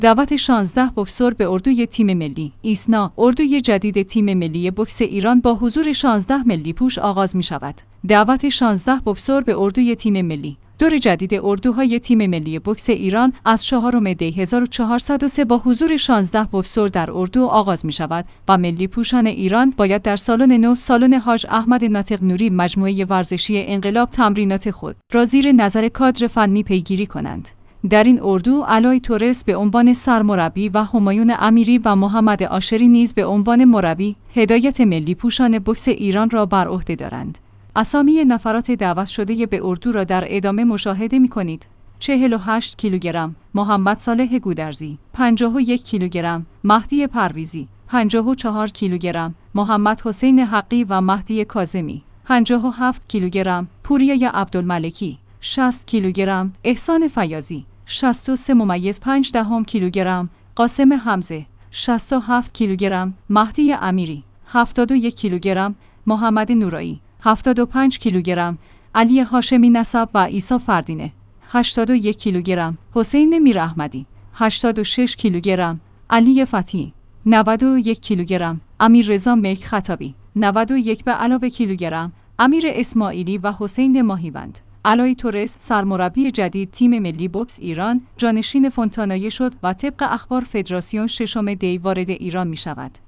دعوت 16 بوکسور به اردوی تیم ملی. ایسنا، اردوی جدید تیم ملی بوکس ایران با حضور 16 ملی پوش آغاز می شود. دعوت 16 بوکسور به اردوی تیم ملی. دور جدید اردوهای تیم ملی بوکس ایران از 4 دی 1403 با حضور 16 بوکسور در اردو آغاز می شود و ملی پوشان ایران باید در سالن 9 سالن حاج احمد ناطق نوری مجموعه ورزشی انقلاب تمرینات خود را زیر نظر کادر فنی پیگیری کنند. در این اردو علای تورس به عنوان سرمربی و همایون امیری و محمد عاشری نیز به عنوان مربی هدایت ملی پوشان بوکس ایران را بر عهده دارند. اسامی نفرات دعوت شده به اردو را در ادامه مشاهده می کنید. 48 کیلوگرم محمد صالح گودرزی، 51 کیلوگرم مهدی پرویزی، 54 کیلوگرم محمد حسین حقی و مهدی کاظمی، 57 کیلوگرم پوریه عبدالملکی، 60 کیلوگرم احسان فیاضی، 63.5 کیلوگرم قاسم حمزه، 67 کیلوگرم مهدی امیری، 71 کیلوگرم محمد نورایی، 75 کیلوگرم علی هاشمی نسب و عیسی فردینه، 81 کیلوگرم حسین میراحمدی، 86 کیلوگرم علی فتحی، 91 کیلوگرم امیر رضا ملک خطابی، 91 به علاوه کیلوگرم امیر اسماعیلی و حسین ماهیوند. علای تورس سرمربی جدید تیم ملی بوکس ایران جانشین فونتانایه شد و طبق اخبار فدراسیون 6 دی وارد ایران می شود.